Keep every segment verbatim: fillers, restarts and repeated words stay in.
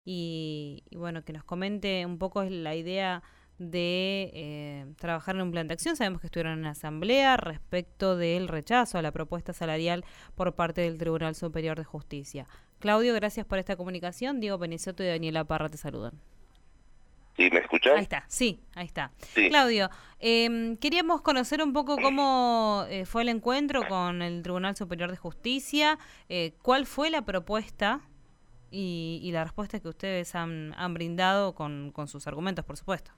y, y bueno, que nos comente un poco la idea de eh, trabajar en un plan de acción. Sabemos que estuvieron en asamblea respecto del rechazo a la propuesta salarial por parte del Tribunal Superior de Justicia. Claudio, gracias por esta comunicación. Diego Penizzotto y Daniela Parra te saludan. ¿Sí me Ahí escuchan? está, sí, ahí está. Sí. Claudio, eh, queríamos conocer un poco cómo eh, fue el encuentro con el Tribunal Superior de Justicia, eh, cuál fue la propuesta y, y la respuesta que ustedes han, han brindado con, con sus argumentos, por supuesto.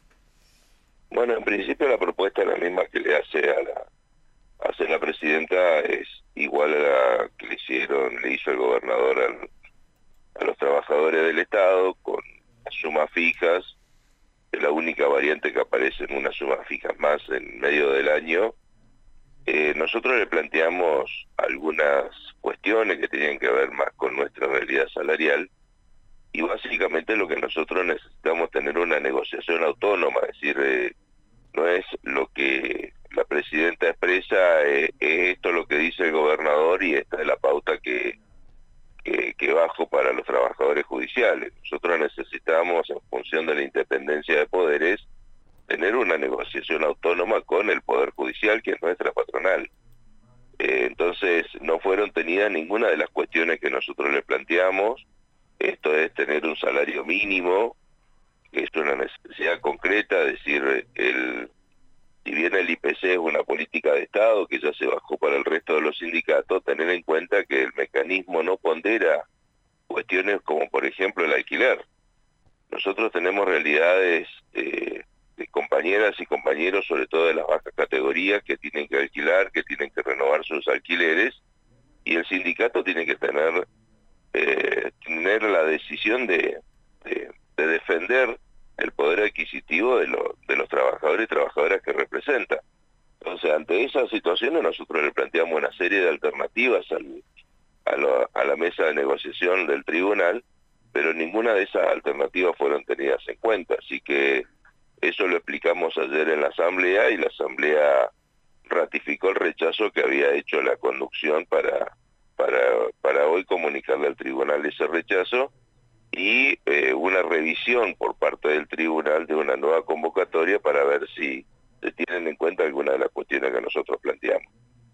Bueno, en principio la propuesta es la misma que le hace a la, hace la presidenta, es igual a la que le hicieron, le hizo el gobernador al, a los trabajadores del Estado, con sumas fijas. Es la única variante que aparece en unas sumas fijas más en medio del año. Eh, nosotros le planteamos algunas cuestiones que tenían que ver más con nuestra realidad salarial, y básicamente lo que nosotros necesitamos tener una negociación autónoma, es decir, eh, no es lo que la presidenta expresa, eh, es esto lo que dice el gobernador y esta es la pauta que, que, que bajo para los trabajadores judiciales. Nosotros necesitamos, en función de la independencia de poderes, tener una negociación autónoma con el Poder Judicial, que es nuestra patronal. Eh, entonces, no fueron tenidas ninguna de las cuestiones que nosotros le planteamos. Esto es tener un salario mínimo, que es una necesidad concreta, es decir, el, si bien el I P C es una política de Estado que ya se bajó para el resto de los sindicatos, tener en cuenta que el mecanismo no pondera cuestiones como, por ejemplo, el alquiler. Nosotros tenemos realidades eh, de compañeras y compañeros, sobre todo de las bajas categorías, que tienen que alquilar, que tienen que renovar sus alquileres, y el sindicato tiene que tener eh, tener la decisión de, de, de defender el poder adquisitivo de, lo, de los trabajadores y trabajadoras que representa. Entonces, ante esas situaciones nosotros le planteamos una serie de alternativas al, a, lo, a la mesa de negociación del tribunal, pero ninguna de esas alternativas fueron tenidas en cuenta. Así que eso lo explicamos ayer en la asamblea, y la asamblea ratificó el rechazo que había hecho la conducción para, para, para hoy comunicarle al tribunal ese rechazo, y eh, una revisión por parte del tribunal de una nueva convocatoria para ver si se tienen en cuenta algunas de las cuestiones que nosotros planteamos.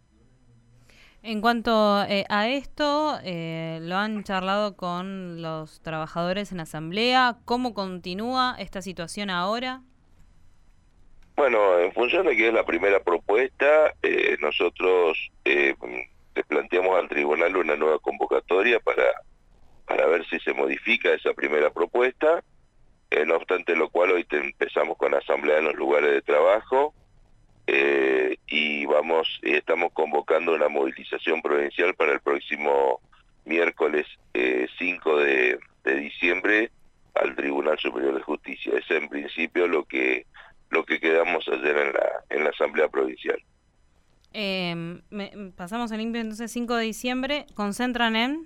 En cuanto eh, a esto, eh, ¿lo han charlado con los trabajadores en asamblea? ¿Cómo continúa esta situación ahora? Bueno, en función de que es la primera propuesta, eh, nosotros eh, le planteamos al tribunal una nueva convocatoria para, para ver si se modifica esa primera propuesta, eh, no obstante lo cual hoy te empezamos con asamblea en los lugares de trabajo, eh, y vamos y estamos convocando una movilización provincial para el próximo miércoles eh, cinco de, de diciembre al Tribunal Superior de Justicia. Es en principio lo que lo que quedamos ayer en la en la asamblea provincial. Eh, me, pasamos en limpio entonces cinco de diciembre, concentran en...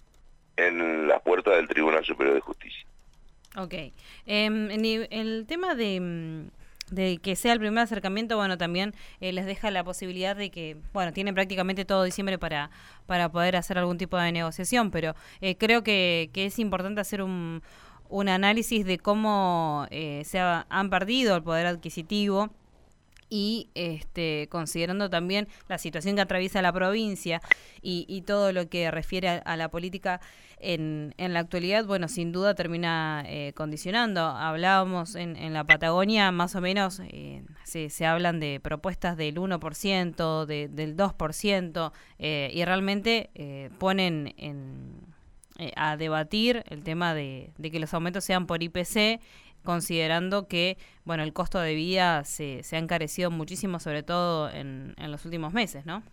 En las puertas del Tribunal Superior de Justicia. Ok. Eh, el, el tema de, de que sea el primer acercamiento, bueno, también eh, les deja la posibilidad de que, bueno, tienen prácticamente todo diciembre para, para poder hacer algún tipo de negociación, pero eh, creo que, que es importante hacer un, un análisis de cómo eh, se ha, han perdido el poder adquisitivo, y este, considerando también la situación que atraviesa la provincia y, y todo lo que refiere a, a la política en, en la actualidad, bueno, sin duda termina eh, condicionando. Hablábamos en, en la Patagonia, más o menos, eh, se, se hablan de propuestas del uno por ciento, de, del dos por ciento, eh, y realmente eh, ponen en, eh, a debatir el tema de, de que los aumentos sean por I P C, considerando que, bueno, el costo de vida se, se ha encarecido muchísimo, sobre todo en, en los últimos meses, ¿no?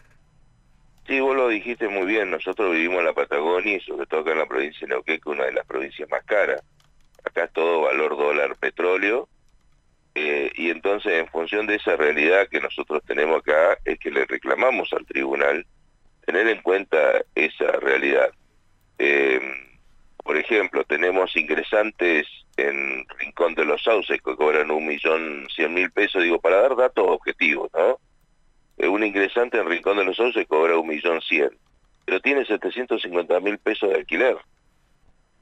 Sí, vos lo dijiste muy bien. Nosotros vivimos en la Patagonia y sobre todo acá en la provincia de Neuquén, que es una de las provincias más caras. Acá es todo valor dólar petróleo, eh, y entonces en función de esa realidad que nosotros tenemos acá, es que le reclamamos al tribunal tener en cuenta esa realidad. Eh, por ejemplo, tenemos ingresantes en Rincón de los Sauces que cobran un millón cien mil pesos, digo, para dar datos objetivos, ¿no? Eh, un ingresante en Rincón de los Sauces cobra un millón cien, pero tiene setecientos cincuenta mil pesos de alquiler.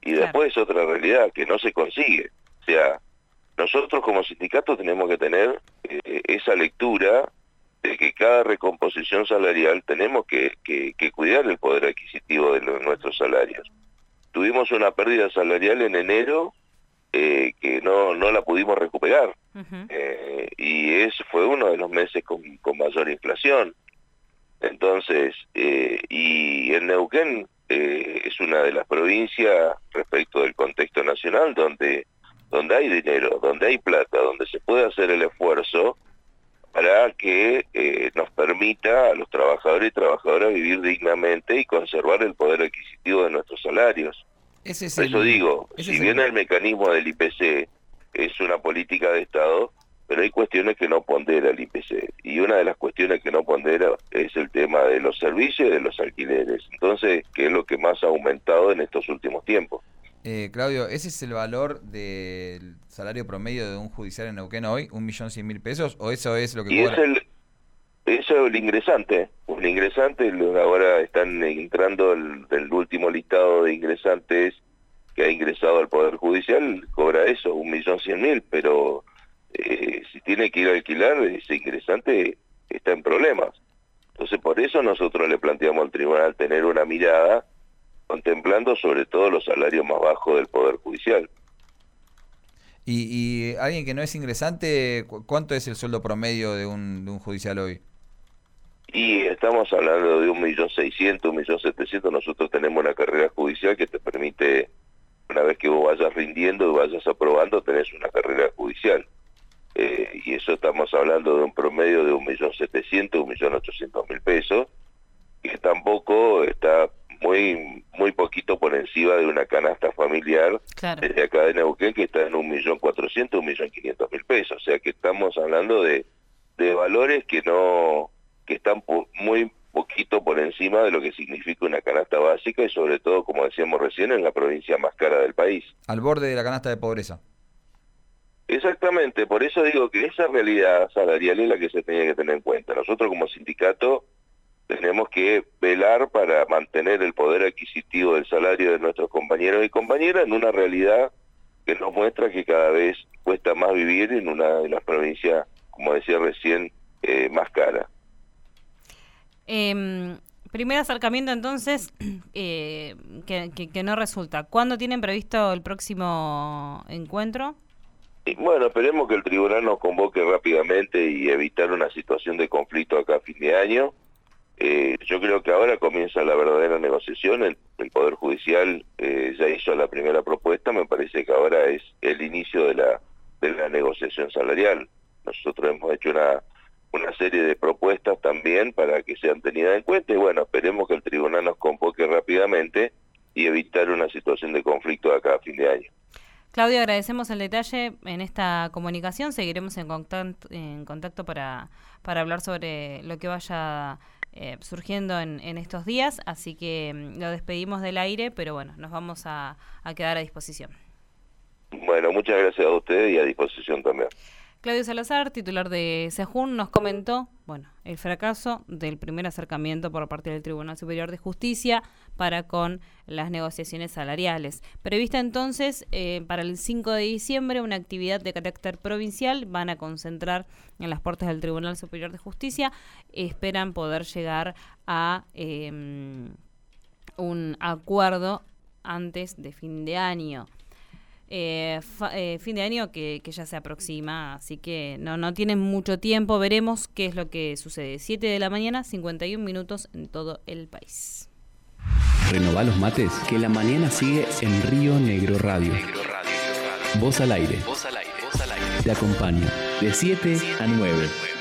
Y después claro. Otra realidad que no se consigue. O sea, nosotros como sindicato tenemos que tener eh, esa lectura de que cada recomposición salarial tenemos que, que, que cuidar el poder adquisitivo de los, nuestros salarios. Tuvimos una pérdida salarial en enero eh, que no, no la pudimos recuperar. Uh-huh. eh, y ese fue uno de los meses con, con mayor inflación. Entonces, eh, y en Neuquén eh, es una de las provincias respecto del contexto nacional donde, donde hay dinero, donde hay plata, donde se puede hacer el esfuerzo para que eh, nos permita a los trabajadores y trabajadoras vivir dignamente y conservar el poder adquisitivo de nuestros salarios. Ese es Por eso el, digo, si bien el... el mecanismo del I P C es una política de Estado, pero hay cuestiones que no pondera el I P C. Y una de las cuestiones que no pondera es el tema de los servicios y de los alquileres. Entonces, ¿qué es lo que más ha aumentado en estos últimos tiempos? Eh, Claudio, ¿ese es el valor del salario promedio de un judicial en Neuquén hoy? ¿Un millón cien mil pesos? ¿O eso es lo que y cobra? Es el, eso es el ingresante. El ingresante, ahora están entrando el, el último listado de ingresantes que ha ingresado al Poder Judicial, cobra eso, un millón cien mil, pero eh, si tiene que ir a alquilar, ese ingresante está en problemas. Entonces, por eso nosotros le planteamos al tribunal tener una mirada contemplando sobre todo los salarios más bajos del Poder Judicial. Y, y alguien que no es ingresante, ¿cuánto es el sueldo promedio de un, de un judicial hoy? Y estamos hablando de un millón seiscientos, un millón setecientos. Nosotros tenemos una carrera judicial que te permite, una vez que vos vayas rindiendo y vayas aprobando, tenés una carrera judicial. Eh, y eso estamos hablando de un promedio de un millón setecientos, un millón ochocientos mil pesos, que tampoco está muy muy poquito por encima de una canasta familiar claro. desde acá de Neuquén, que está en un millón cuatrocientos, un millón quinientos mil pesos. O sea que estamos hablando de, de valores que no que están po muy poquito por encima de lo que significa una canasta básica y sobre todo, como decíamos recién, en la provincia más cara del país. Al borde de la canasta de pobreza. Exactamente, por eso digo que esa realidad salarial es la que se tenía que tener en cuenta. Nosotros como sindicato tenemos que velar para mantener el poder adquisitivo del salario de nuestros compañeros y compañeras en una realidad que nos muestra que cada vez cuesta más vivir en una de las provincias, como decía recién, eh, más cara. Eh, primer acercamiento entonces, eh, que, que, que no resulta. ¿Cuándo tienen previsto el próximo encuentro? Y bueno, esperemos que el tribunal nos convoque rápidamente y evitar una situación de conflicto acá a fin de año. Eh, yo creo que ahora comienza la verdadera negociación. El, el Poder Judicial eh, ya hizo la primera propuesta. Me parece que ahora es el inicio de la, de la negociación salarial. Nosotros hemos hecho una, una serie de propuestas también para que sean tenidas en cuenta. Y bueno, esperemos que el tribunal nos convoque rápidamente y evitar una situación de conflicto acá a fin de año. Claudio, agradecemos el detalle en esta comunicación. Seguiremos en contacto, en contacto para, para hablar sobre lo que vaya eh, surgiendo en, en estos días. Así que mm, lo despedimos del aire, pero bueno, nos vamos a, a quedar a disposición. Bueno, muchas gracias a ustedes y a disposición también. Claudio Salazar, titular de SEJUN, nos comentó, bueno, el fracaso del primer acercamiento por parte del Tribunal Superior de Justicia para con las negociaciones salariales. Prevista entonces eh, para el cinco de diciembre una actividad de carácter provincial, van a concentrar en las puertas del Tribunal Superior de Justicia, esperan poder llegar a eh, un acuerdo antes de fin de año. Eh, fa, eh, fin de año que, que ya se aproxima, así que no, no tienen mucho tiempo. Veremos qué es lo que sucede. siete de la mañana, cincuenta y un minutos en todo el país. Renová los mates, que la mañana sigue en Río Negro Radio. Negro Radio. Voz al aire. Voz al aire. Voz al aire. Te acompaña de siete a nueve.